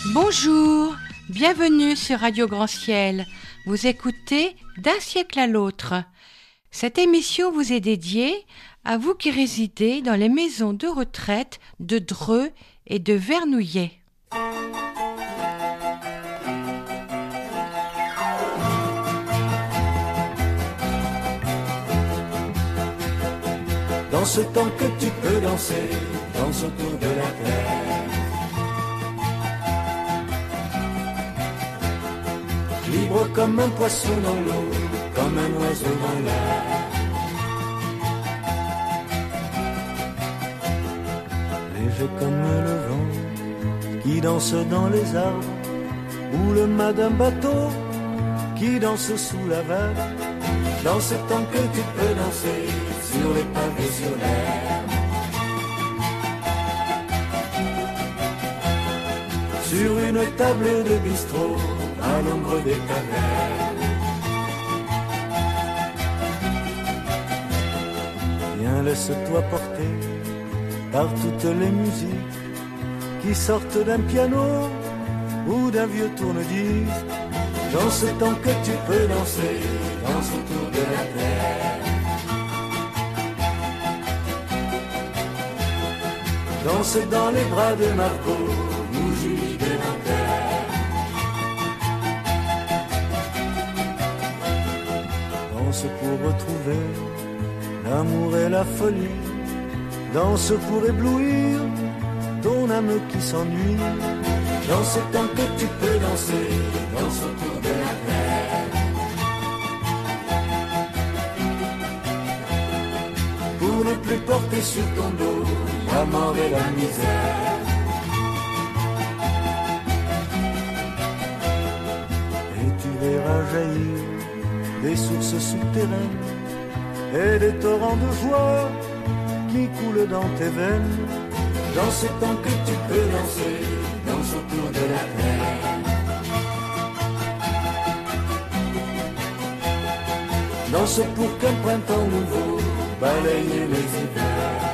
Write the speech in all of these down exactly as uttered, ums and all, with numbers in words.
Bonjour, bienvenue sur Radio Grand Ciel. Vous écoutez D'un siècle à l'autre. Cette émission vous est dédiée à vous qui résidez dans les maisons de retraite de Dreux et de Vernouillet. Dans ce temps que tu peux danser, danse autour de la terre. Libre comme un poisson dans l'eau, comme un oiseau dans l'air. Léger comme le vent qui danse dans les arbres, ou le mât d'un bateau qui danse sous la vague. Dans ce temps que tu peux danser, sur les pavés, sur l'herbe, sur une table de bistrot, à l'ombre des cavernes. Viens, laisse-toi porter par toutes les musiques qui sortent d'un piano ou d'un vieux tourne-disque. Dans ce temps que tu peux danser, danse autour de la terre. Danse dans les bras de Margot ou Julie de Nanterre. Danse pour retrouver l'amour et la folie. Danse pour éblouir ton âme qui s'ennuie. Dans ce temps que tu peux danser, danse autour de la terre. Pour ne plus porter sur ton dos la mort et la misère. Et tu verras jaillir des sources souterraines et des torrents de joie qui coulent dans tes veines. Dans ce temps que tu peux danser, danse autour de la terre. Danse pour qu'un printemps nouveau balaye les hivers.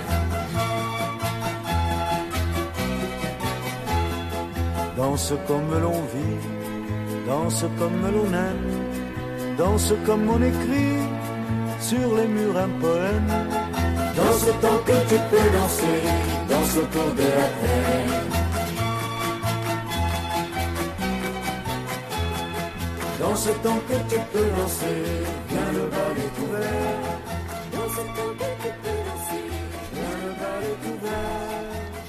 Danse comme l'on vit, danse comme l'on aime, danse comme on écrit sur les murs un poème. Dans ce temps que tu peux danser, danse autour de la terre. Dans ce temps que tu peux danser, viens le bal est ouvert. Dans ce temps que tu peux danser, viens le bal est ouvert.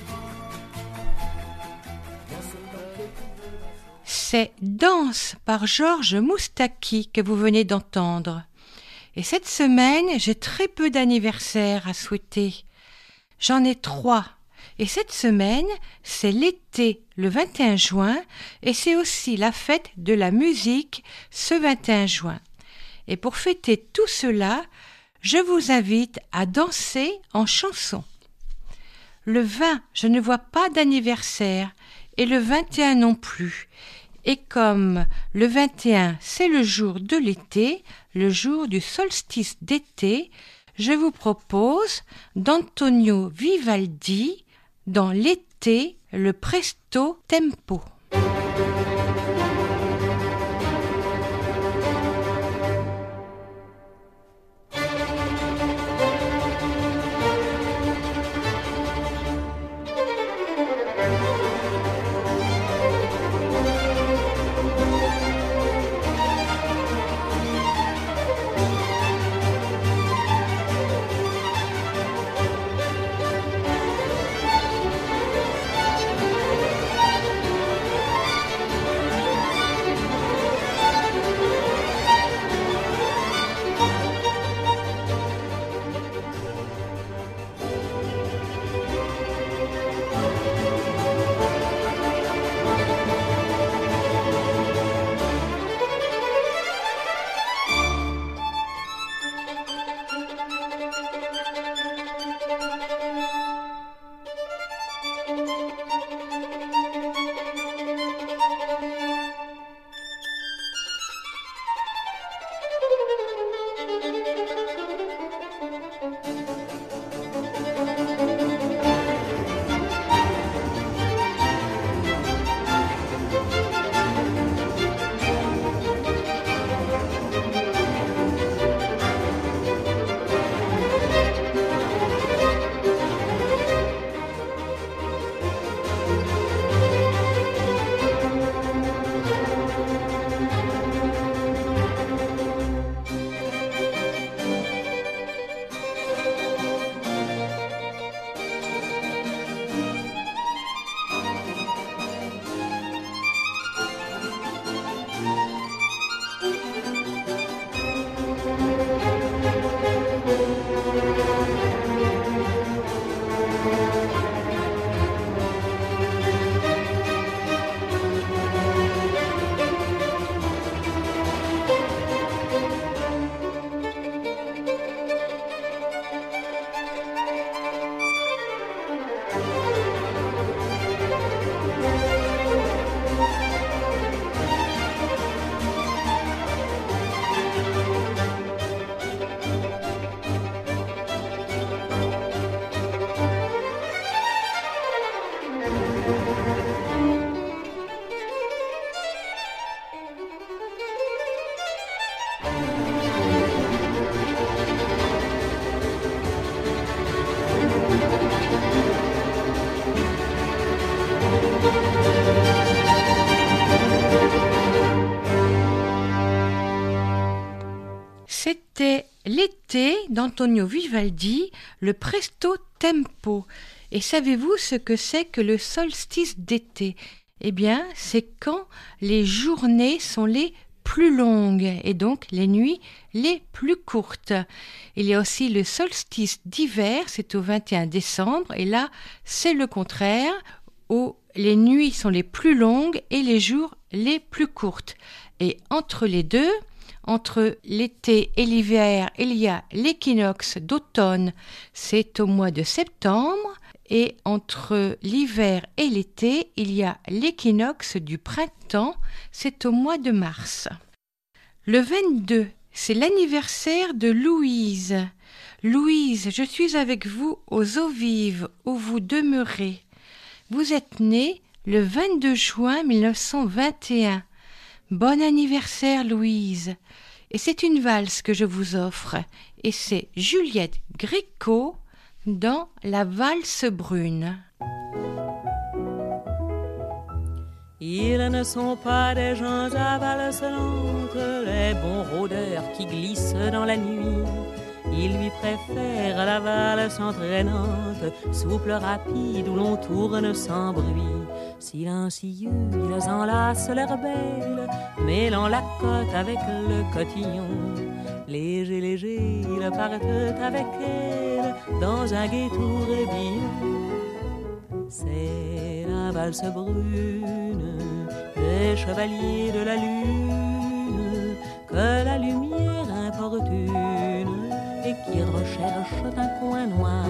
C'est Danse par Georges Moustaki que vous venez d'entendre. Et cette semaine, j'ai très peu d'anniversaires à souhaiter. J'en ai trois. Et cette semaine, c'est l'été, le vingt et un juin, et c'est aussi la fête de la musique, ce vingt et un juin. Et pour fêter tout cela, je vous invite à danser en chanson. Le vingt, je ne vois pas d'anniversaire, et le vingt et un non plus. Et comme le vingt et un, c'est le jour de l'été, le jour du solstice d'été, je vous propose d'Antonio Vivaldi dans l'été, le presto tempo. chanté d'Antonio Vivaldi le Presto Tempo. Et savez-vous ce que c'est que le solstice d'été ? Eh bien, c'est quand les journées sont les plus longues et donc les nuits les plus courtes. Il y a aussi le solstice d'hiver, c'est au vingt et un décembre, et là, c'est le contraire, où les nuits sont les plus longues et les jours les plus courtes. Et entre les deux, entre l'été et l'hiver, il y a l'équinoxe d'automne, c'est au mois de septembre, et entre l'hiver et l'été, il y a l'équinoxe du printemps, c'est au mois de mars. Le vingt-deux, c'est l'anniversaire de Louise. Louise, je suis avec vous aux eaux vives où vous demeurez. Vous êtes née le vingt-deux juin mille neuf cent vingt et un. Bon anniversaire Louise. Et c'est une valse que je vous offre, et c'est Juliette Gréco dans La valse brune. Ils ne sont pas des gens à valse lente, les bons rôdeurs qui glissent dans la nuit. Ils lui préfèrent la valse entraînante, souple, rapide, où l'on tourne sans bruit. Silencieux, ils enlacent l'air belle, mêlant la côte avec le cotillon. Léger, léger, ils partent avec elle dans un gai tourbillon. C'est la valse brune des chevaliers de la lune que la lumière importune et qui recherche un coin noir.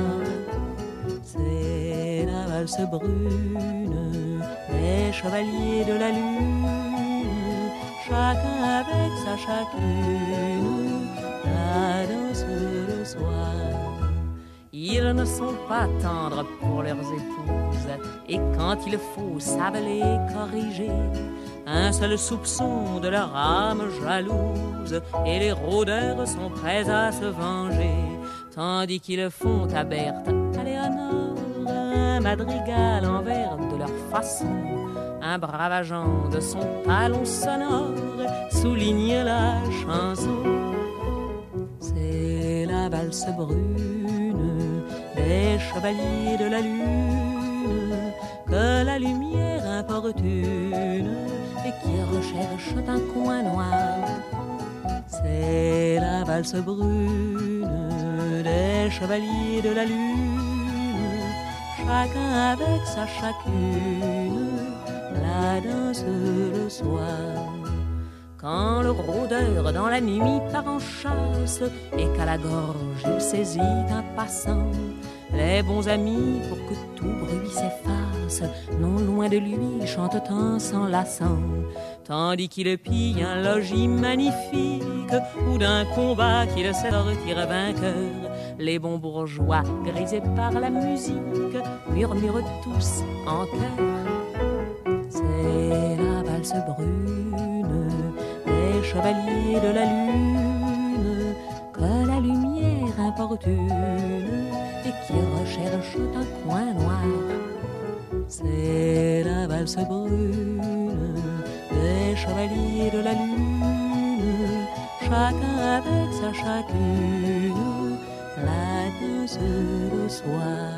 C'est la valse brune des chevaliers de la lune, chacun avec sa chacune, la danse le soir. Ils ne sont pas tendres pour leurs épouses, et quand il faut savent les corriger. Un seul soupçon de leur âme jalouse, et les rôdeurs sont prêts à se venger. Tandis qu'ils font à Berthe, à Léonore, un madrigal en vers de leur façon. Un brave agent de son talon sonore souligne la chanson. C'est la valse brune des chevaliers de la lune que la lumière importune et qui recherche un coin noir. C'est la valse brune des chevaliers de la lune, chacun avec sa chacune, la danse le soir. Quand le rôdeur dans la nuit part en chasse et qu'à la gorge il saisit un passant, les bons amis, pour que tout bruit s'efface, non loin de lui chantent en s'enlaçant. Tandis qu'il pille un logis magnifique ou d'un combat qu'il sait sortir vainqueur, les bons bourgeois, grisés par la musique, murmurent tous en chœur. C'est la valse brune des chevaliers de la lune que la lumière importune et qui recherche un coin noir. C'est la valse brune des chevaliers de la lune, chacun avec sa chacune, la danse le soir.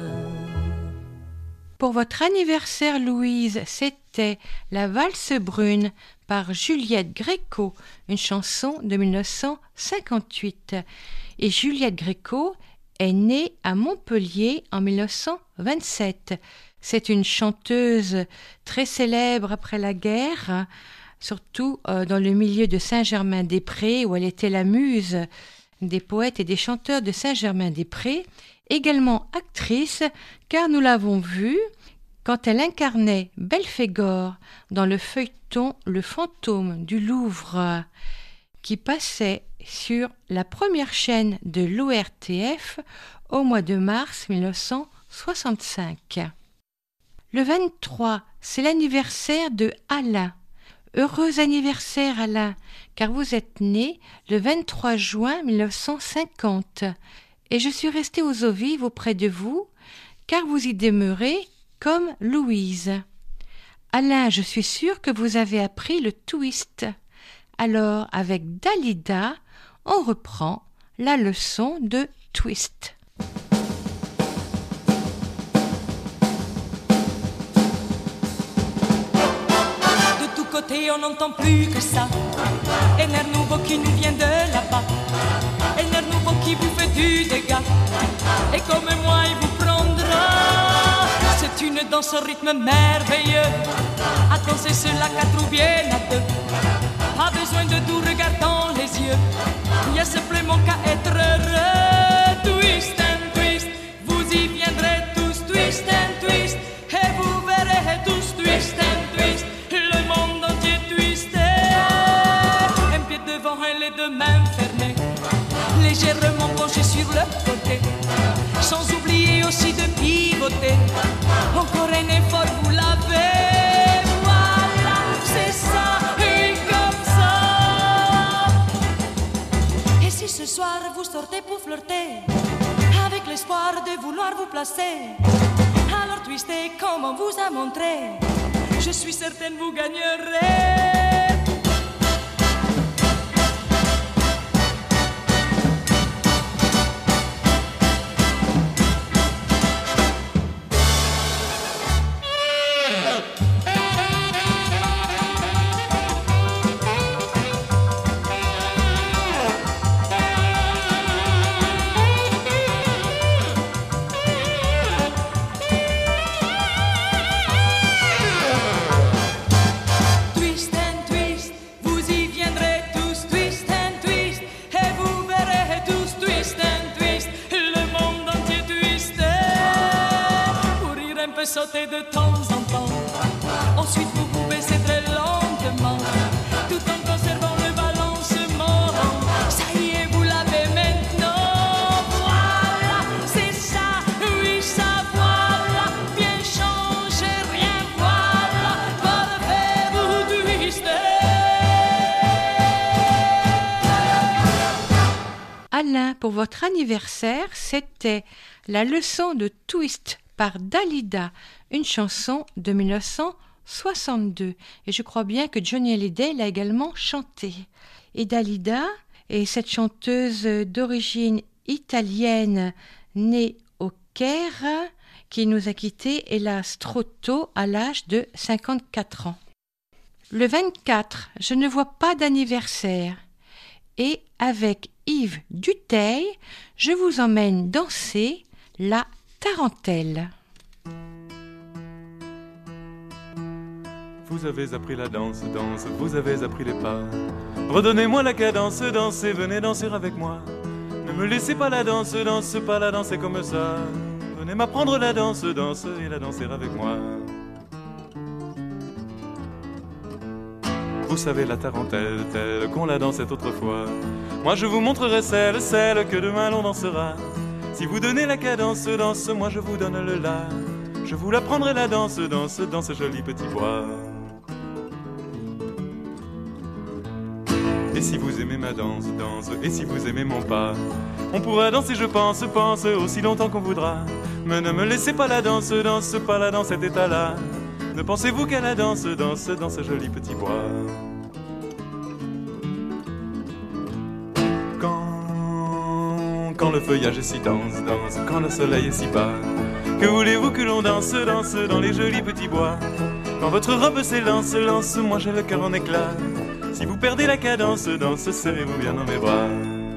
Pour votre anniversaire, Louise, c'était La valse brune par Juliette Gréco, une chanson de mille neuf cent cinquante-huit. Et Juliette Gréco est née à Montpellier en mille neuf cent vingt-sept. C'est une chanteuse très célèbre après la guerre, surtout dans le milieu de Saint-Germain-des-Prés, où elle était la muse des poètes et des chanteurs de Saint-Germain-des-Prés. Également actrice, car nous l'avons vue quand elle incarnait Belphégor dans le feuilleton Le fantôme du Louvre, qui passait sur la première chaîne de l'O R T F au mois de mars mille neuf cent soixante-cinq. Le vingt-trois, c'est l'anniversaire de Alain. Heureux anniversaire Alain, car vous êtes né le vingt-trois juin mille neuf cent cinquante. Et je suis restée aux eaux vives auprès de vous, car vous y demeurez comme Louise. Alain, je suis sûre que vous avez appris le twist. Alors, avec Dalida, on reprend la leçon de twist. De tous côtés on n'entend plus que ça, un air nouveau qui nous vient de là-bas, un air nouveau qui vous fait du dégât, et comme moi il vous prendra. C'est une danse au rythme merveilleux, à danser cela quatre ou bien à deux. Pas besoin de doux regard dans les yeux, il y a simplement qu'à être heureux. Twist and twist, vous y viendrez tous. Twist and twist, et vous verrez tous. Twist and twist, le monde entier twisté. Un pied devant et les deux mains fermées, légèrement penché sur le côté, sans oublier aussi de pivoter. Encore un effort, vous l'avez. Voilà, c'est ça, et comme ça. Et si ce soir vous sortez pour flirter, avec l'espoir de vouloir vous placer, alors twistez comme on vous a montré, je suis certaine vous gagnerez. Sauter de temps en temps, ensuite vous vous baissez très lentement, tout en conservant le balancement. Ça y est, vous l'avez maintenant. Voilà, c'est ça, oui ça, voilà, bien changé, rien, voilà, parfait, vous twistez. Alain, pour votre anniversaire, c'était la leçon de twist par Dalida, une chanson de mille neuf cent soixante-deux. Et je crois bien que Johnny Hallyday l'a également chantée. Et Dalida est cette chanteuse d'origine italienne née au Caire qui nous a quittés, hélas, trop tôt à l'âge de cinquante-quatre ans. Le vingt-quatre, je ne vois pas d'anniversaire. Et avec Yves Dutheil, je vous emmène danser la tarentelle. Vous avez appris la danse, danse, vous avez appris les pas. Redonnez-moi la cadence, dansez, venez danser avec moi. Ne me laissez pas la danse, danse, pas la danser comme ça. Venez m'apprendre la danse, danse, et la danser avec moi. Vous savez la tarentelle, telle qu'on la dansait autrefois. Moi je vous montrerai celle, celle que demain l'on dansera. Si vous donnez la cadence, danse, moi je vous donne le la. Je vous l'apprendrai la danse, danse, dans ce joli petit bois. Et si vous aimez ma danse, danse, et si vous aimez mon pas, on pourra danser, je pense, pense, aussi longtemps qu'on voudra. Mais ne me laissez pas la danse, danse, pas la dans cet état-là. Ne pensez-vous qu'à la danse, danse, dans ce joli petit bois. Quand le feuillage est si dense, danse, quand le soleil est si bas, que voulez-vous que l'on danse, danse dans les jolis petits bois. Quand votre robe s'élance, lance, moi j'ai le cœur en éclat. Si vous perdez la cadence, danse, serrez-vous bien dans mes bras.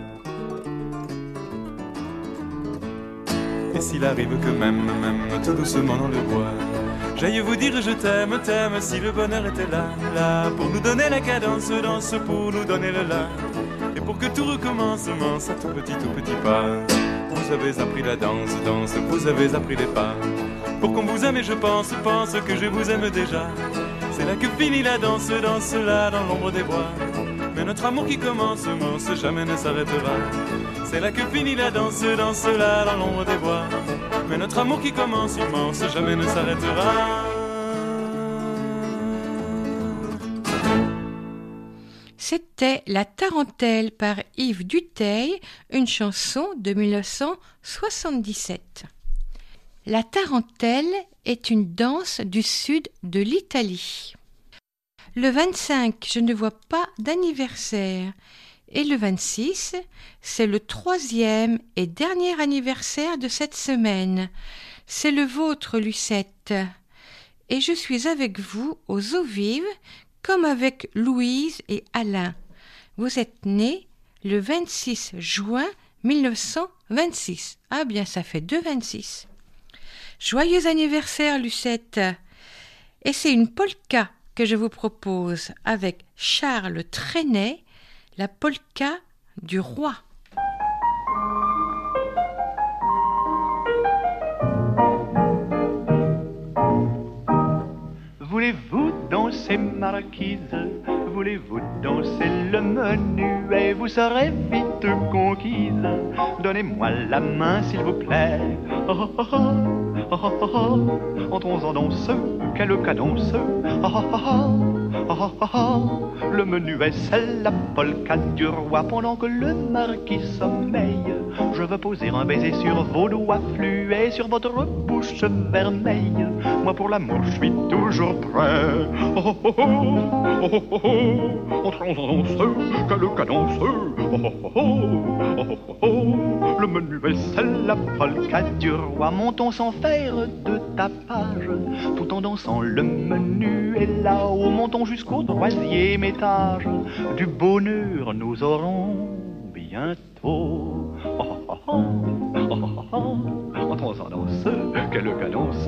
Et s'il arrive que même, même, tout doucement dans le bois, j'aille vous dire je t'aime, t'aime, si le bonheur était là, là, pour nous donner la cadence, danse, pour nous donner le là. Et pour que tout recommence, mince, à tout petit, tout petit pas. Vous avez appris la danse, danse, vous avez appris les pas. Pour qu'on vous aime et je pense, pense que je vous aime déjà. C'est là que finit la danse, danse là dans l'ombre des bois. Mais notre amour qui commence, mince, jamais ne s'arrêtera. C'est là que finit la danse, danse là dans l'ombre des bois. Mais notre amour qui commence, immense, jamais ne s'arrêtera. C'était La Tarentelle par Yves Dutheil, une chanson de mille neuf cent soixante-dix-sept. La tarentelle est une danse du sud de l'Italie. Le vingt-cinq, je ne vois pas d'anniversaire. Et le vingt-six, c'est le troisième et dernier anniversaire de cette semaine. C'est le vôtre, Lucette. Et je suis avec vous aux eaux vives, comme avec Louise et Alain. Vous êtes nés le vingt-six juin mille neuf cent vingt-six. Ah bien, ça fait deux vingt-six. Joyeux anniversaire, Lucette. Et c'est une polka que je vous propose avec Charles Trenet, la polka du roi. Voulez-vous danser marquise? Voulez-vous danser le menuet? Vous serez vite conquise. Donnez-moi la main s'il vous plaît. Oh, oh, oh, oh, oh, oh, oh. Entrons en danse, quelle cadence. Oh, oh, oh, oh, oh, oh, oh. Le menuet c'est la polka du roi. Pendant que le marquis sommeille, je veux poser un baiser sur vos doigts fluets, sur votre bouche vermeille. Moi pour l'amour je suis toujours prêt. Oh, oh, oh, oh, oh, oh, oh. Entrons en danse, quelle cadence. Oh, oh, oh, oh, oh, oh. Le menuet c'est la polka du roi. Montons sans faire de tapage, tout en dansant le menuet là-haut. Montons jusqu'au troisième étage, du bonheur nous aurons bientôt. Oh, oh, oh, oh, oh, oh. Entrons en danse, quelle cadence.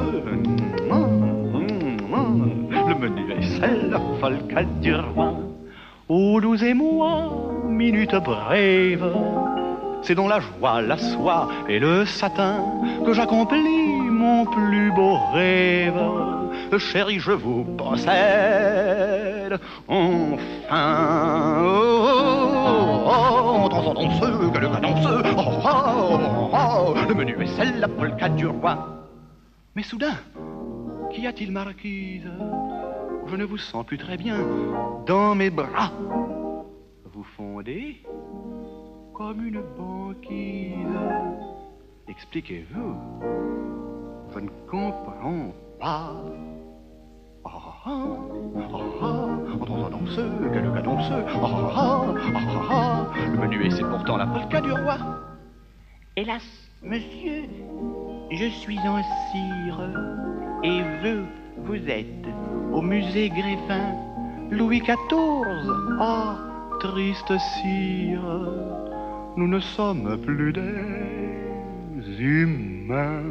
Le menuet c'est la polka du roi. Ô douze et moi, minute brève, c'est dans la joie, la soie et le satin que j'accomplis mon plus beau rêve. Chérie, je vous possède enfin. Oh, oh, oh, entrons en danse, quelle cadence. Oh, oh, oh, oh, le menuet c'est la polka du roi. Mais soudain, qu'y a-t-il, marquise? Je ne vous sens plus très bien dans mes bras. Vous fondez comme une banquise. Expliquez-vous, je ne comprends pas. Oh, oh, oh, oh, entrons en danse, quelle cadence. Oh, oh, oh, oh, oh, le menuet c'est pourtant la polka du roi. Hélas, monsieur, je suis en cire, et vous, vous êtes au musée Greffin, Louis quatorze. Ah, triste cire, nous ne sommes plus des humains.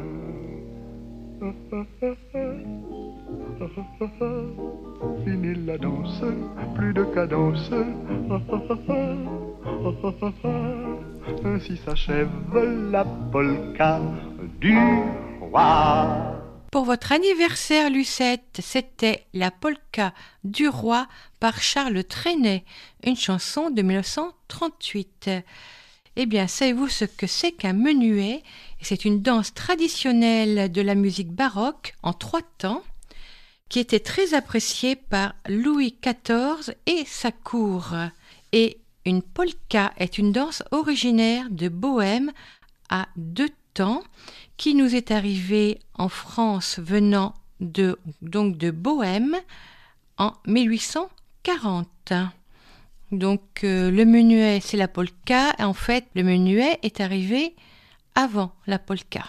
Fini la danse, plus de cadence. Ainsi s'achève la polka du roi. Pour votre anniversaire, Lucette, c'était la polka du roi par Charles Trenet, une chanson de mille neuf cent trente-huit. Eh bien, savez-vous ce que c'est qu'un menuet? C'est une danse traditionnelle de la musique baroque en trois temps qui était très appréciée par Louis quatorze et sa cour. Et une polka est une danse originaire de Bohême à deux temps qui nous est arrivée en France venant de, donc de Bohême en mille huit cent quarante. Donc euh, le menuet c'est la polka et en fait le menuet est arrivé avant la polka.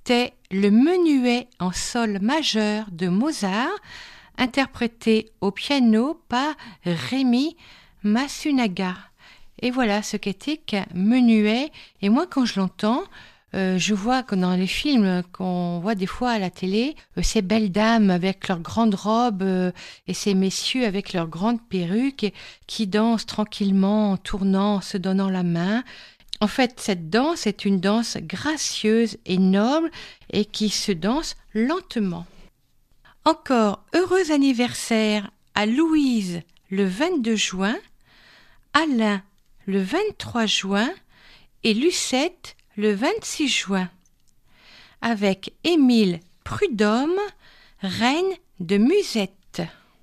c'était le menuet en sol majeur de Mozart, interprété au piano par Rémi Masunaga. Et voilà ce qu'était qu'un menuet. Et moi, quand je l'entends, euh, je vois que dans les films qu'on voit des fois à la télé, euh, ces belles dames avec leurs grandes robes euh, et ces messieurs avec leurs grandes perruques et, qui dansent tranquillement en tournant, en se donnant la main. En fait, cette danse est une danse gracieuse et noble et qui se danse lentement. Encore heureux anniversaire à Louise le vingt-deux juin, Alain le vingt-trois juin et Lucette le vingt-six juin, avec Émile Prudhomme, reine de Musette.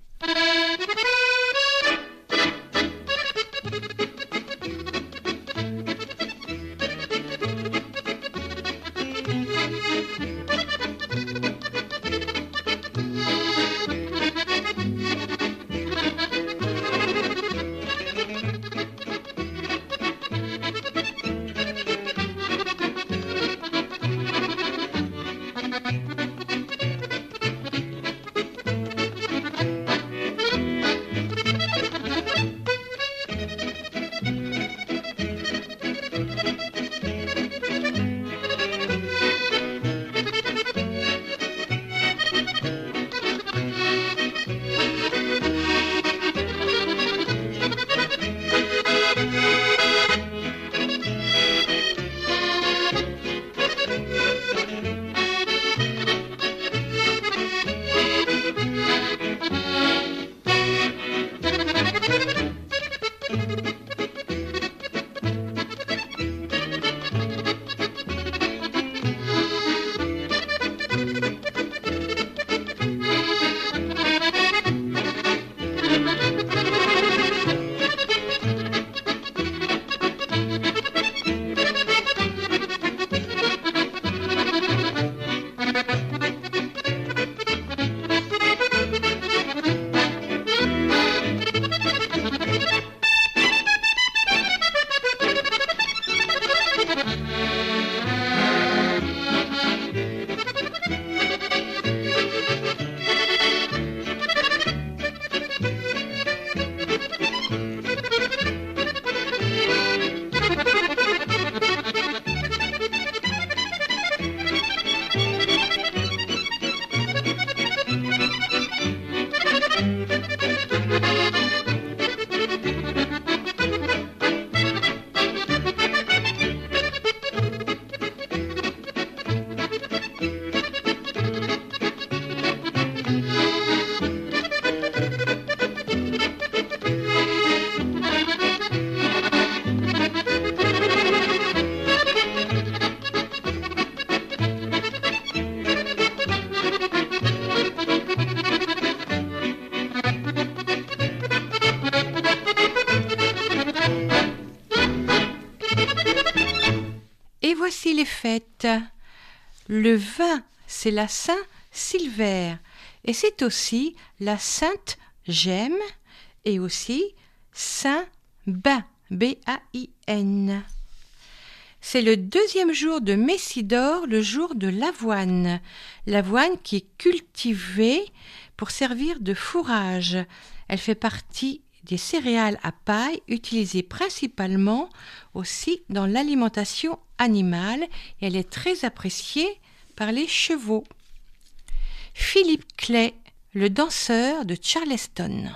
Voici les fêtes. Le vingt, c'est la Saint-Silvère et c'est aussi la Sainte Gemme et aussi Saint-Bain, B A I N. C'est le deuxième jour de Messidor, le jour de l'avoine. L'avoine qui est cultivée pour servir de fourrage. Elle fait partie des céréales à paille utilisées principalement aussi dans l'alimentation animale et elle est très appréciée par les chevaux. Philippe Clay, le danseur de Charleston.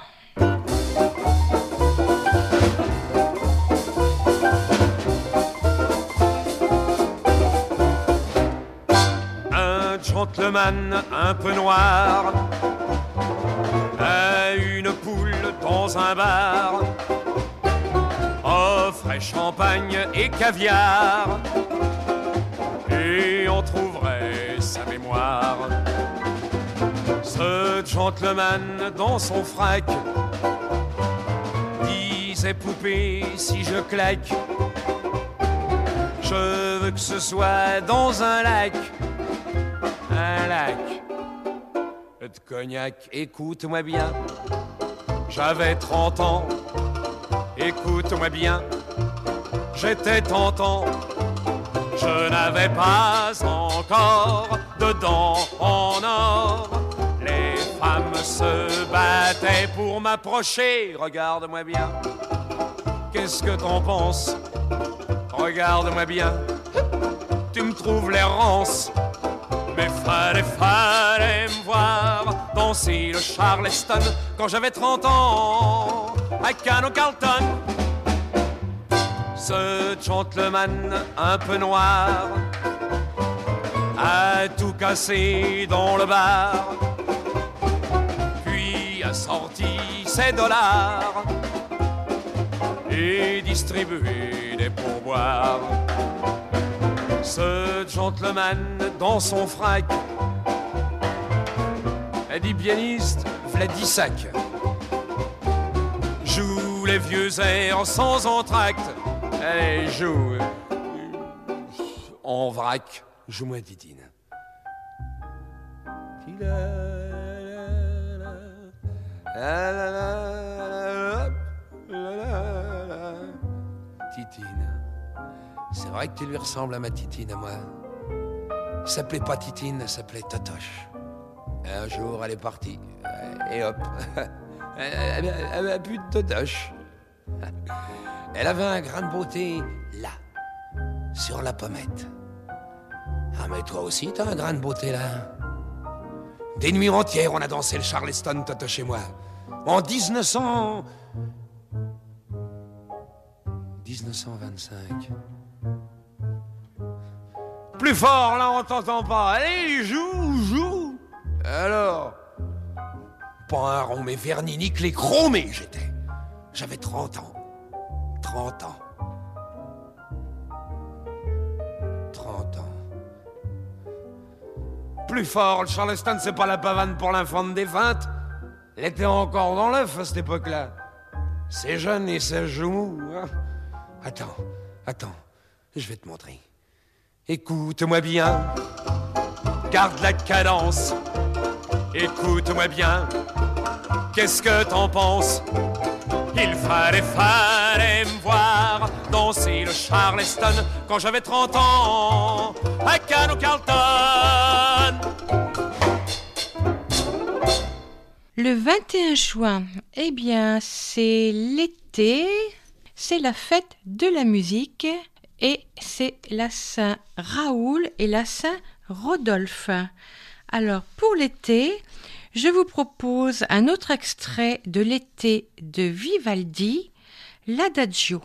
Un gentleman un peu noir a une poule dans un bar, offrait champagne et caviar, et on trouverait sa mémoire. Ce gentleman dans son frac disait: poupée, si je claque, je veux que ce soit dans un lac, un lac de cognac. Écoute-moi bien, j'avais trente ans, écoute-moi bien, j'étais tentant, je n'avais pas encore de dents en or. Les femmes se battaient pour m'approcher. Regarde-moi bien, qu'est-ce que t'en penses? Regarde-moi bien, tu me trouves l'errance. Mais fallait, fallait me voir danser le Charleston quand j'avais trente ans à Cano Carlton. Ce gentleman un peu noir a tout cassé dans le bar, puis a sorti ses dollars et distribué des pourboires. Ce gentleman dans son frac a dit pianiste Vladisac, joue les vieux airs sans entracte. Allez, joue en vrac, joue-moi Titine. Titine. C'est vrai que tu lui ressembles à ma Titine, à moi. Elle s'appelait pas Titine, elle s'appelait Totoche. Un jour, elle est partie, et hop, elle avait plus de Totoche. Elle avait un grain de beauté, là, sur la pommette. Ah, mais toi aussi, t'as un grain de beauté, là. Des nuits entières, on a dansé le Charleston, Totoche et moi. En dix-neuf cents... dix-neuf cent vingt-cinq... Plus fort, là, on t'entend pas. Allez, joue, joue. Alors, pas un rond, mais verni, nickelé, chromé, j'étais. J'avais trente ans. trente ans. trente ans. Plus fort, le Charleston, c'est pas la pavane pour l'infant de défunte. Elle était encore dans l'œuf à cette époque-là. C'est jeune et ça joue mou, hein. Attends, attends, je vais te montrer. Écoute-moi bien, garde la cadence. Écoute-moi bien, qu'est-ce que t'en penses? Il fallait, fallait me voir danser le Charleston quand j'avais trente ans à Cano Carlton. Le vingt et un juin, eh bien, c'est l'été, c'est la fête de la musique et c'est la Saint-Raoul et la Saint-Rodolphe. Alors, pour l'été, je vous propose un autre extrait de l'été de Vivaldi, l'Adagio.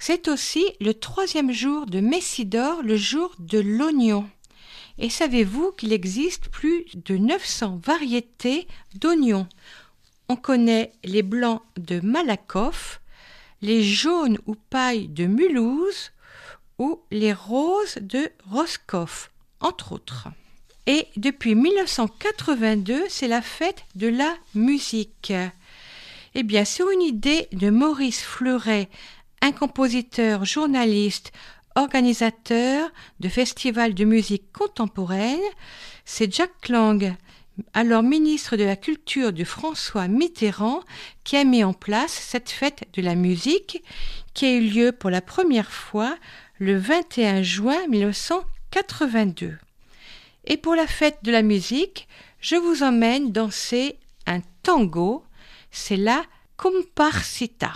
C'est aussi le troisième jour de Messidor, le jour de l'oignon. Et savez-vous qu'il existe plus de neuf cents variétés d'oignons? On connaît les blancs de Malakoff, les jaunes ou pailles de Mulhouse ou les roses de Roscoff, entre autres. Et depuis mille neuf cent quatre-vingt-deux, c'est la fête de la musique. Eh bien, sur une idée de Maurice Fleuret, un compositeur, journaliste, organisateur de festivals de musique contemporaine, c'est Jack Lang, alors ministre de la Culture de François Mitterrand, qui a mis en place cette fête de la musique qui a eu lieu pour la première fois le vingt et un juin mille neuf cent quatre-vingt-deux. Et pour la fête de la musique, je vous emmène danser un tango, c'est la comparsita.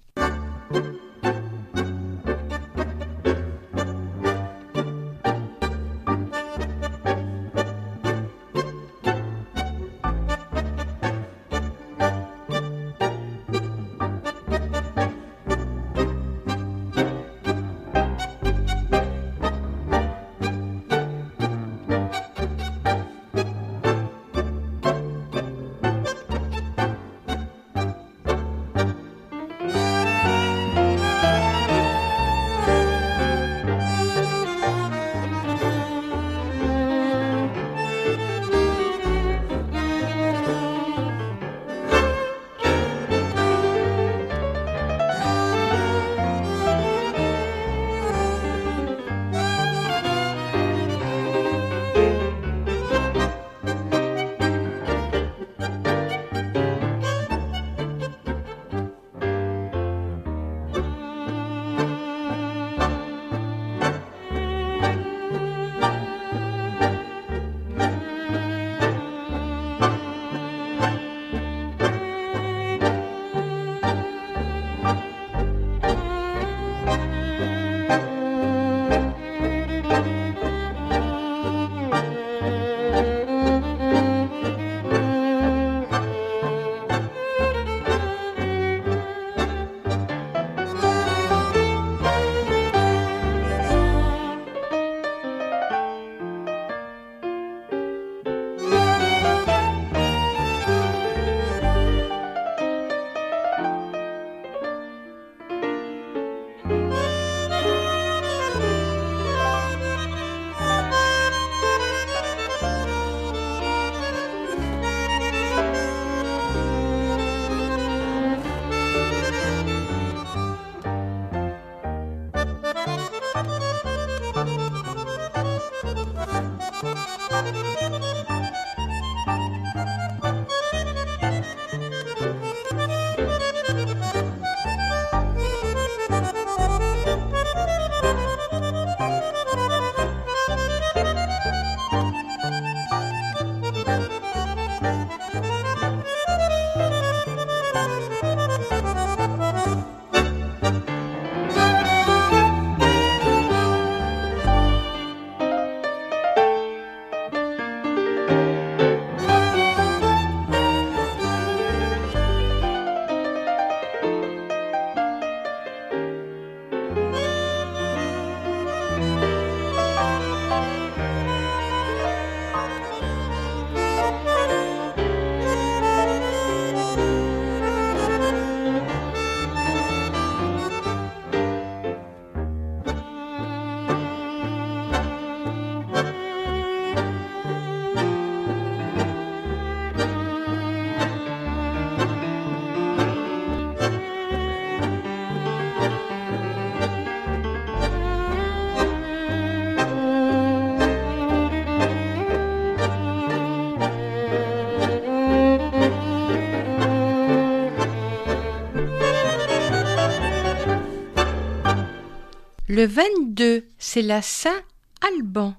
Le vingt-deux, c'est la Saint-Alban.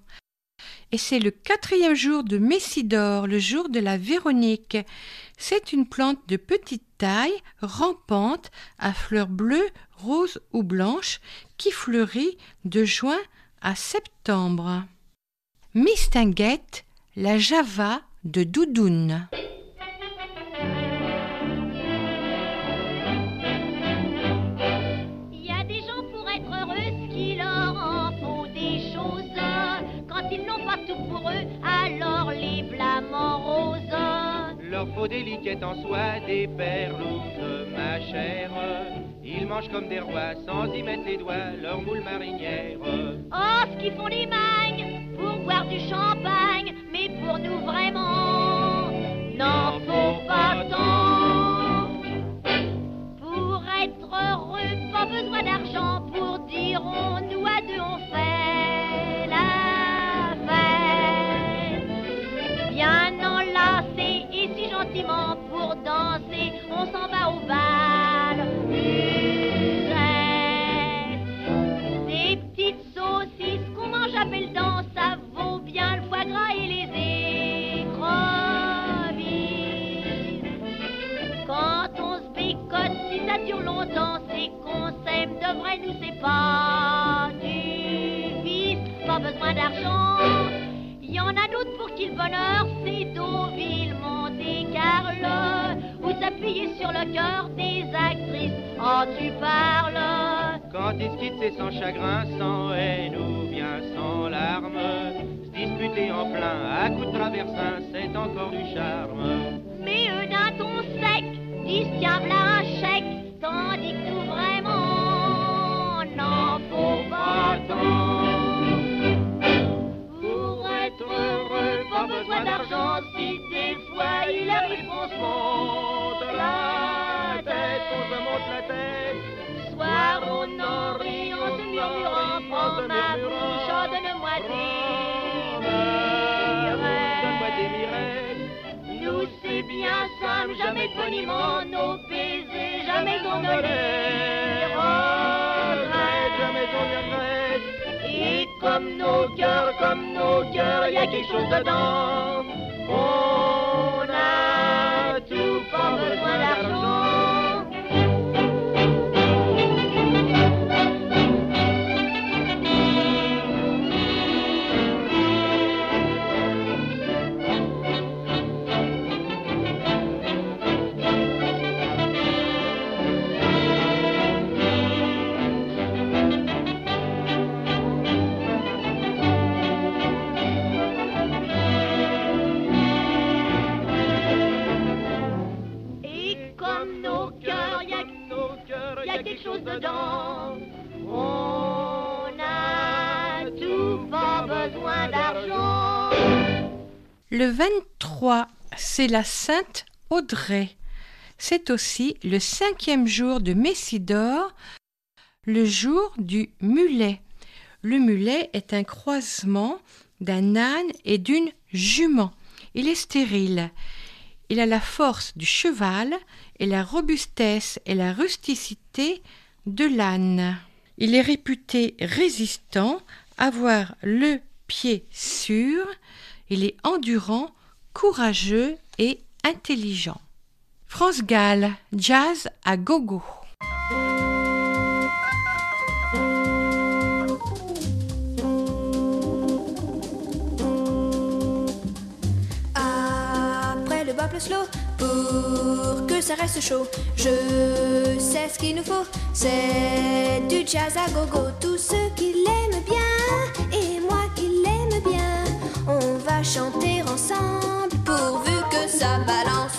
Et c'est le quatrième jour de Messidor, le jour de la Véronique. C'est une plante de petite taille, rampante, à fleurs bleues, roses ou blanches, qui fleurit de juin à septembre. Mistinguett, la Java de Doudoune. Il y a des gens pour alors les flamants roses. Leur peau délicate en soie, des perloutes, ma chère. Ils mangent comme des rois sans y mettre les doigts, leur moule marinière. Oh, ce qu'ils font les magnes pour boire du champagne, mais pour nous vraiment, n'en faut pas tant. Pour être heureux, pas besoin d'argent, pour dire on, nous à deux on fait la fête. Bien enlacés et si gentiment pour danser, on s'en va au bal. Ces petites saucisses qu'on mange à belle dents, ça vaut bien le foie gras et les écrevisses. Quand on se bécote, si ça dure longtemps, c'est qu'on s'aime de vrai, nous c'est pas du vice, pas besoin d'argent. Il y en a d'autres pour qui le bonheur c'est Deauville, Monte-Carlo, ou s'appuyer sur le cœur des actrices. Oh, tu parles. Quand ils se quittent, c'est sans chagrin, sans haine ou bien sans larmes. Se disputer en plein à coups de traversin, c'est encore du charme. Mais eux d'un ton sec disent tiens v'là un chèque, tandis que nous vraiment n'en faut pas tant. Pour être heureux, pas besoin d'argent, si des fois il arrive qu'on se monte la tête, on se monte la tête. Soir on en rit, on se murmurant, prends ma bouche, oh, donne-moi des mirettes. Nous c'est bien simple, jamais de boniment, nos baisers, jamais on ne les regrette, jamais on les regrette. Et comme nos cœurs, comme nos cœurs, y a quelque chose dedans. On a tout, pas besoin d'argent. Quelque chose dedans, on a tout, pas besoin d'argent. Le vingt-trois, c'est la Sainte Audrey. C'est aussi le cinquième jour de Messidor, le jour du mulet. Le mulet est un croisement d'un âne et d'une jument. Il est stérile. Il a la force du cheval et la robustesse et la rusticité de l'âne. Il est réputé résistant, avoir le pied sûr. Il est endurant, courageux et intelligent. France Gall, jazz à gogo. Après le bas slow, pour que ça reste chaud, je sais ce qu'il nous faut, c'est du jazz à gogo. Tous ceux qui l'aiment bien et moi qui l'aime bien, on va chanter ensemble pourvu que ça balance.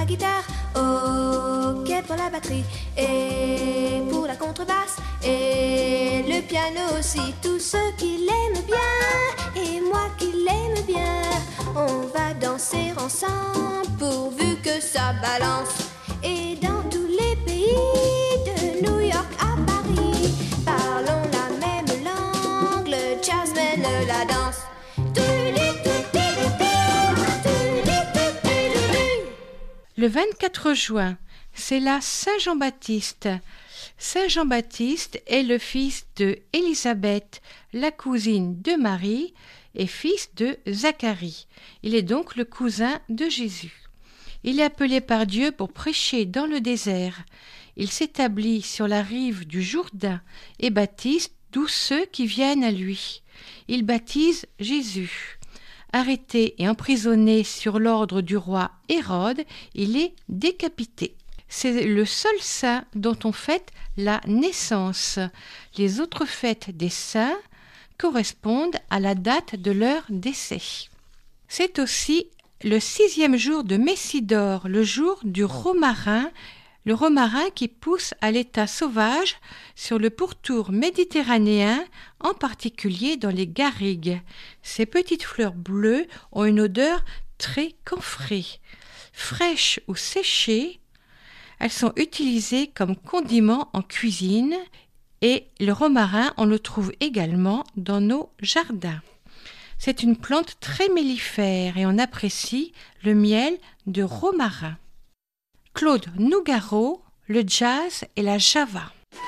la guitare, ok pour la batterie, et pour la contrebasse, et le piano aussi. Tous ceux qui l'aiment bien, et moi qui l'aime bien, on va danser ensemble pourvu que ça balance. Et dans tous les pays, de New York à Paris, parlons la même langue, le jazz mène la danse. Le vingt-quatre juin, c'est la Saint-Jean-Baptiste. Saint Jean-Baptiste est le fils de Élisabeth, la cousine de Marie, et fils de Zacharie. Il est donc le cousin de Jésus. Il est appelé par Dieu pour prêcher dans le désert. Il s'établit sur la rive du Jourdain et baptise tous ceux qui viennent à lui. Il baptise Jésus. Arrêté et emprisonné sur l'ordre du roi Hérode, il est décapité. C'est le seul saint dont on fête la naissance. Les autres fêtes des saints correspondent à la date de leur décès. C'est aussi le sixième jour de Messidor, le jour du romarin, le romarin qui pousse à l'état sauvage sur le pourtour méditerranéen, en particulier dans les garrigues. Ces petites fleurs bleues ont une odeur très camphrée. Fraîches ou séchées, elles sont utilisées comme condiment en cuisine et le romarin, on le trouve également dans nos jardins. C'est une plante très mellifère et on apprécie le miel de romarin. Claude Nougaro, le jazz et la java.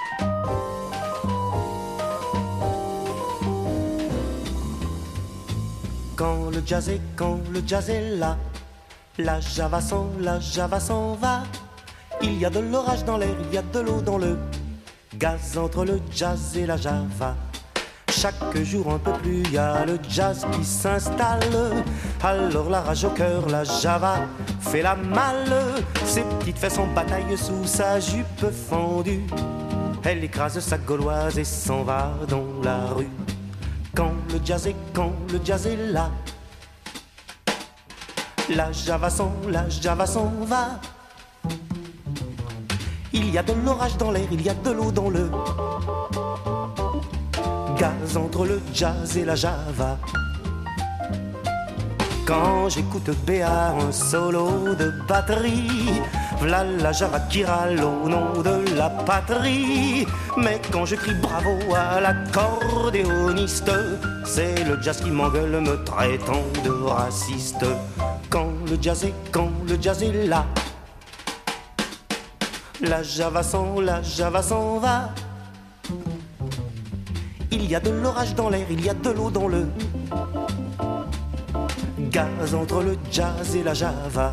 Quand le jazz est, quand le jazz est là, la java s'en, la java s'en va. Il y a de l'orage dans l'air, il y a de l'eau dans le gaz entre le jazz et la java. Chaque jour un peu plus, il y a le jazz qui s'installe. Alors la rage au cœur, la java fait la malle. Ses petites fesses en bataille sous sa jupe fendue. Elle écrase sa gauloise et s'en va dans la rue. Quand le jazz est, quand le jazz est là, la java s'en, la java s'en va. Il y a de l'orage dans l'air, il y a de l'eau dans le gaz entre le jazz et la java. Quand j'écoute Béa, un solo de batterie, v'là la java qui râle au nom de la patrie. Mais quand je crie bravo à l'accordéoniste, c'est le jazz qui m'engueule me traitant de raciste. Quand le jazz est, quand le jazz est là, la java s'en, la java s'en va. Il y a de l'orage dans l'air, il y a de l'eau dans le gaz entre le jazz et la java.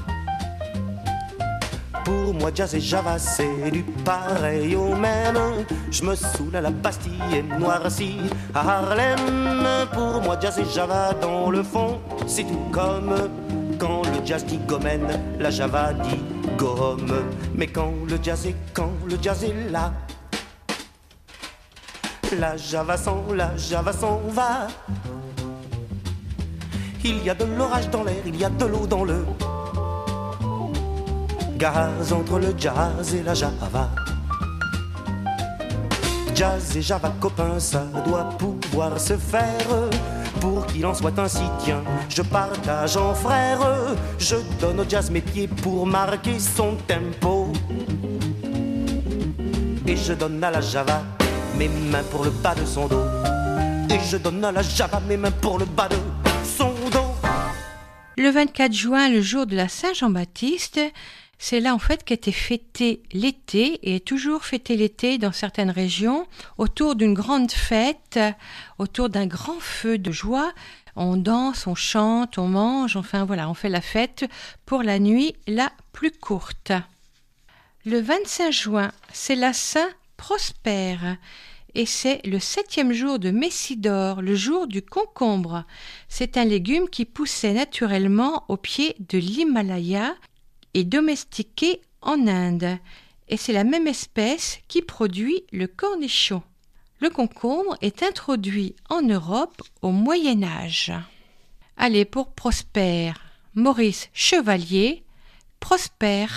Pour moi jazz et java c'est du pareil au même. Je me saoule à la Bastille et noirci à Harlem. Pour moi jazz et java dans le fond c'est tout comme quand le jazz dit gomène, la java dit gomme. Mais quand le jazz est, quand le jazz est là, la java s'en, la java s'en va. Il y a de l'orage dans l'air, il y a de l'eau dans le gaz entre le jazz et la java. Jazz et java copains, ça doit pouvoir se faire. Pour qu'il en soit ainsi, tiens, je partage en frère. Je donne au jazz mes pieds pour marquer son tempo. Et je donne à la java mes mains pour le bas de son dos. Et je donne à la java mes mains pour le bas de son dos. Le vingt-quatre juin, le jour de la Saint-Jean-Baptiste, c'est là en fait qu'était fêté l'été et est toujours fêté l'été dans certaines régions autour d'une grande fête, autour d'un grand feu de joie. On danse, on chante, on mange, enfin voilà, on fait la fête pour la nuit la plus courte. Le vingt-cinq juin, c'est la Saint-Prosper et c'est le septième jour de Messidor, le jour du concombre. C'est un légume qui poussait naturellement au pied de l'Himalaya et domestiqué en Inde. Et c'est la même espèce qui produit le cornichon. Le concombre est introduit en Europe au Moyen Âge. Allez, pour Prosper, Maurice Chevalier, Prosper.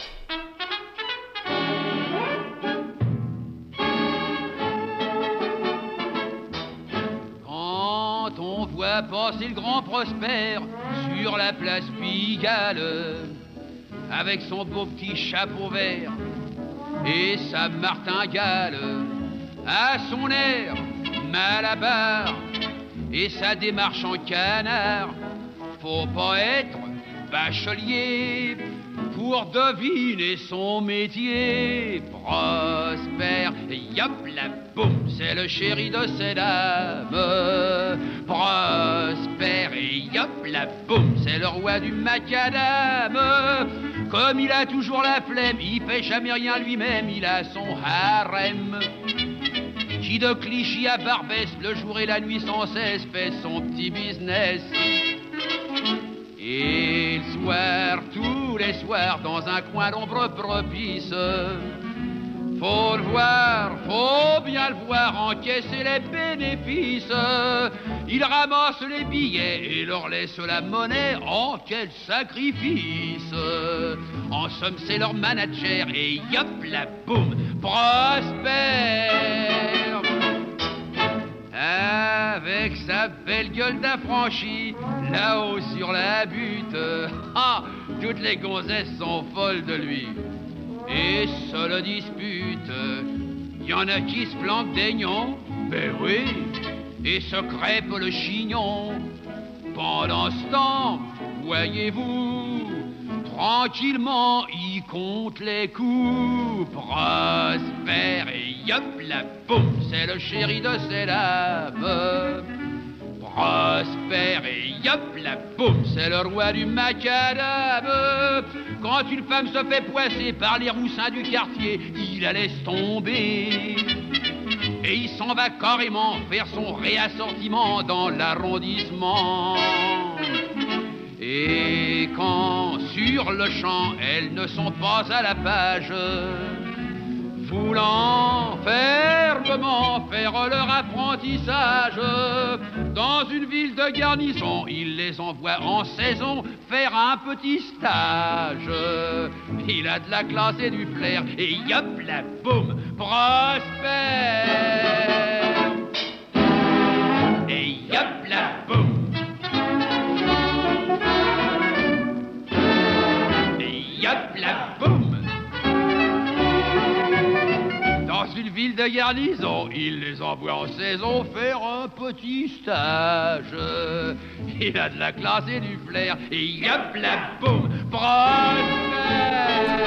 Quand on voit passer le grand Prosper sur la place Pigalle, avec son beau petit chapeau vert et sa martingale, à son air malabar et sa démarche en canard, faut pas être bachelier pour deviner son métier. Prosper, yop la boum, c'est le chéri de ses dames. Prosper, yop la boum, c'est le roi du macadam. Comme il a toujours la flemme, il fait jamais rien lui-même, il a son harem qui de Clichy à Barbès, le jour et la nuit sans cesse, fait son petit business. Et le soir, tous les soirs, dans un coin d'ombre propice, faut le voir, faut bien le voir, encaisser les bénéfices. Il ramasse les billets et leur laisse la monnaie. Oh, quel sacrifice! En somme, c'est leur manager et yop la boum, Prosper! Avec sa belle gueule d'affranchi, là-haut sur la butte, ah, toutes les gonzesses sont folles de lui et se le disputent. Y en a qui se planquent des nions, ben oui, et se crêpent le chignon. Pendant ce temps, voyez-vous, tranquillement, il compte les coups. Prosper et yop la boum, c'est le chéri de ses dames. Prosper et yop la boum, c'est le roi du macadam. Quand une femme se fait poisser par les roussins du quartier, il la laisse tomber et il s'en va carrément faire son réassortiment dans l'arrondissement. Et quand sur le champ elles ne sont pas à la page, voulant fermement faire leur apprentissage, dans une ville de garnison, il les envoie en saison faire un petit stage. Il a de la classe et du flair, et yop la boum, Prosper. Et yop la boum. Et yop la boum. Dans une ville de garnison, il les envoie en saison faire un petit stage. Il a de la classe et du flair, et yop la boum, Prosper.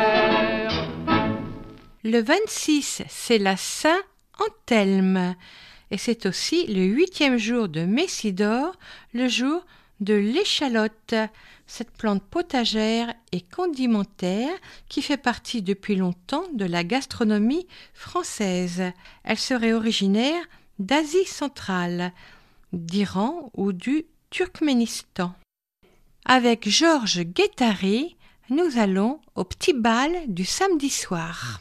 Le vingt-six, c'est la Saint-Anthelme. Et c'est aussi le huitième jour de Messidor, le jour de l'échalote, cette plante potagère et condimentaire qui fait partie depuis longtemps de la gastronomie française. Elle serait originaire d'Asie centrale, d'Iran ou du Turkménistan. Avec Georges Guettari, nous allons au petit bal du samedi soir.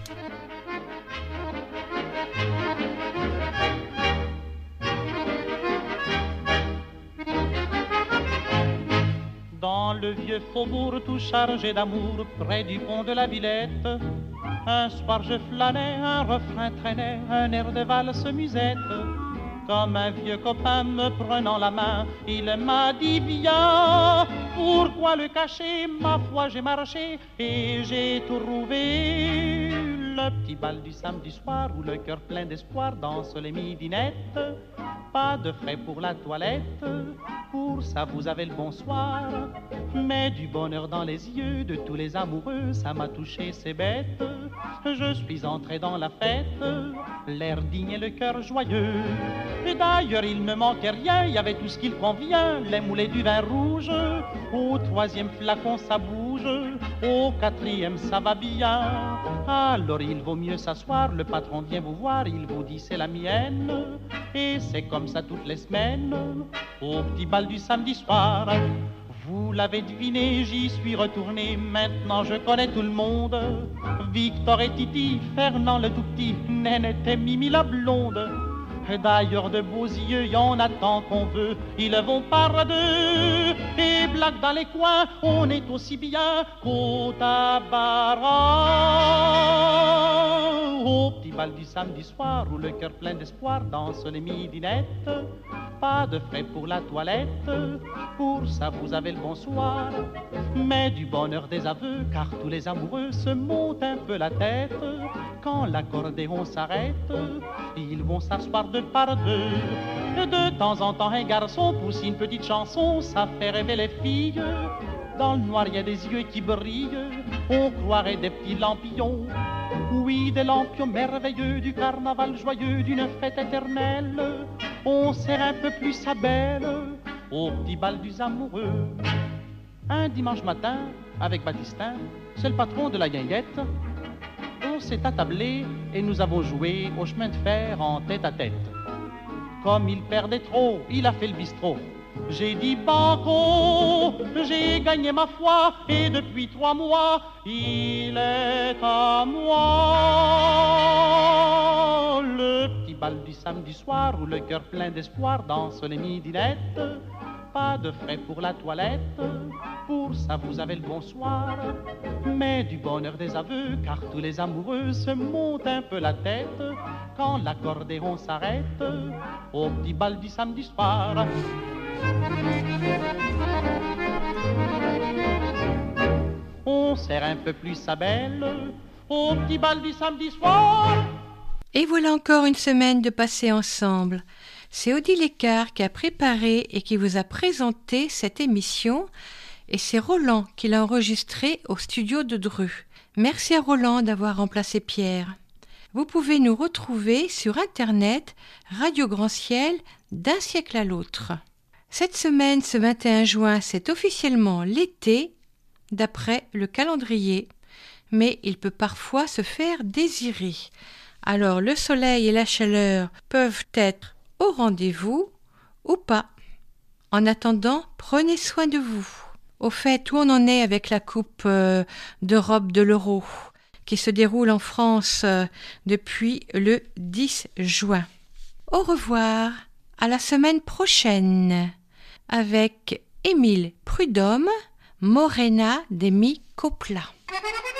Dans le vieux faubourg tout chargé d'amour, près du pont de la Villette, un soir je flânais, un refrain traînait, un air de valse musette. Comme un vieux copain me prenant la main, il m'a dit viens, pourquoi le cacher? Ma foi j'ai marché et j'ai trouvé. Le petit bal du samedi soir où le cœur plein d'espoir danse les midinettes. Pas de frais pour la toilette, pour ça vous avez le bonsoir. Mais du bonheur dans les yeux de tous les amoureux, ça m'a touché, c'est bête. Je suis entré dans la fête, l'air digne et le cœur joyeux. Et d'ailleurs il ne manquait rien, il y avait tout ce qu'il convient. Les moulets du vin rouge, au troisième flacon ça bouge, au quatrième ça va bien. Alors il vaut mieux s'asseoir, le patron vient vous voir, il vous dit c'est la mienne. Et c'est comme ça toutes les semaines, au petit bal du samedi soir. Vous l'avez deviné, j'y suis retourné, maintenant je connais tout le monde. Victor et Titi, Fernand le tout petit, Nénette et Mimi la blonde. D'ailleurs de beaux yeux, y en a tant qu'on veut, ils vont par deux. Et blagues dans les coins, on est aussi bien qu'au tabac. Au petit bal du samedi soir, où le cœur plein d'espoir danse les midinettes. Pas de frais pour la toilette, pour ça vous avez le bonsoir. Mais du bonheur des aveux, car tous les amoureux se montent un peu la tête. Quand l'accordéon s'arrête, ils vont s'asseoir deux par deux. De temps en temps un garçon pousse une petite chanson, ça fait rêver les filles. Dans le noir il y a des yeux qui brillent, on croirait des petits lampillons. Oui, des lampions merveilleux du carnaval joyeux d'une fête éternelle. On serre un peu plus sa belle au petit bal des amoureux. Un dimanche matin, avec Baptistin, c'est le patron de la guinguette, on s'est attablé et nous avons joué au chemin de fer en tête à tête. Comme il perdait trop, il a fait le bistrot. J'ai dit banco, j'ai gagné ma foi, et depuis trois mois, il est à moi. Le petit bal du samedi soir, où le cœur plein d'espoir danse les midinettes. Pas de frais pour la toilette, pour ça vous avez le bonsoir. Mais du bonheur des aveux, car tous les amoureux se montent un peu la tête quand l'accordéon s'arrête au petit bal du samedi soir. On serre un peu plus sa belle au petit bal du samedi soir. Et voilà encore une semaine de passée ensemble. C'est Odile Écart qui a préparé et qui vous a présenté cette émission, et c'est Roland qui l'a enregistrée au studio de Dreux. Merci à Roland d'avoir remplacé Pierre. Vous pouvez nous retrouver sur Internet, Radio Grand Ciel, d'un siècle à l'autre. Cette semaine, ce vingt et un juin, c'est officiellement l'été, d'après le calendrier, mais il peut parfois se faire désirer. Alors le soleil et la chaleur peuvent être au rendez-vous ou pas. En attendant, prenez soin de vous. Au fait, où on en est avec la Coupe euh, d'Europe de l'Euro qui se déroule en France euh, depuis le dix juin. Au revoir, à la semaine prochaine avec Émile Prudhomme, Morena Demi Copla.